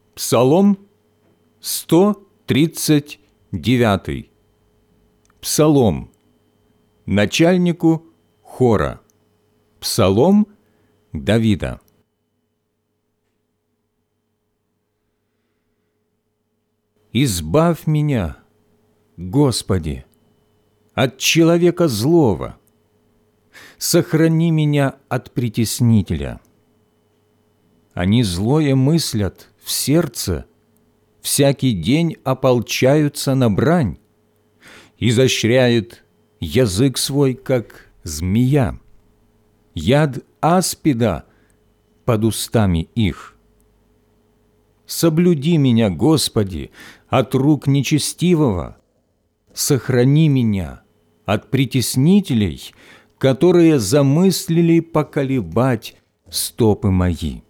Псалом 139. Псалом начальнику хора. Псалом Давида. «Избавь меня, Господи, от человека злого, сохрани меня от притеснителя. Они злое мыслят в сердце, всякий день ополчаются на брань, изощряют язык свой, как змея, яд аспида под устами их. Соблюди меня, Господи, от рук нечестивого, сохрани меня от притеснителей, которые замыслили поколебать стопы мои.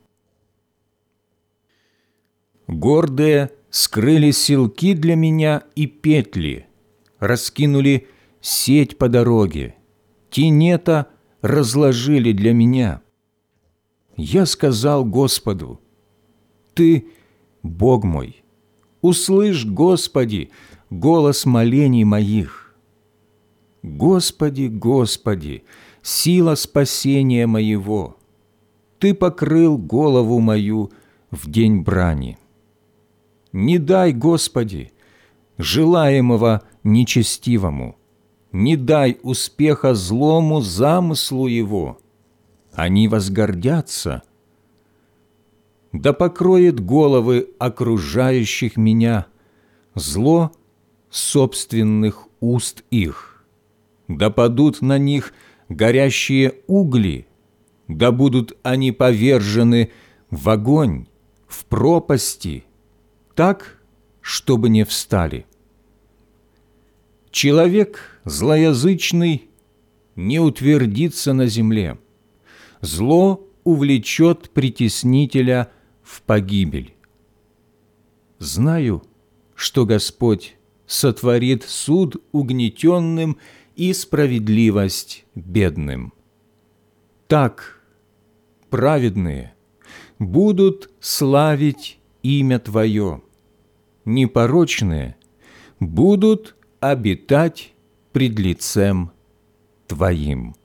Гордые скрыли селки для меня и петли, раскинули сеть по дороге, тенета разложили для меня. Я сказал Господу: Ты – Бог мой, услышь, Господи, голос молений моих. Господи, Господи, сила спасения моего, Ты покрыл голову мою в день брани. Не дай, Господи, желаемого нечестивому, не дай успеха злому замыслу его. Они возгордятся. Да покроет головы окружающих меня зло собственных уст их. Да падут на них горящие угли, да будут они повержены в огонь, в пропасти, так, чтобы не встали. Человек злоязычный не утвердится на земле, зло увлечет притеснителя в погибель. Знаю, что Господь сотворит суд угнетенным и справедливость бедным. Так праведные будут славить имя Твое, непорочные будут обитать пред лицем Твоим».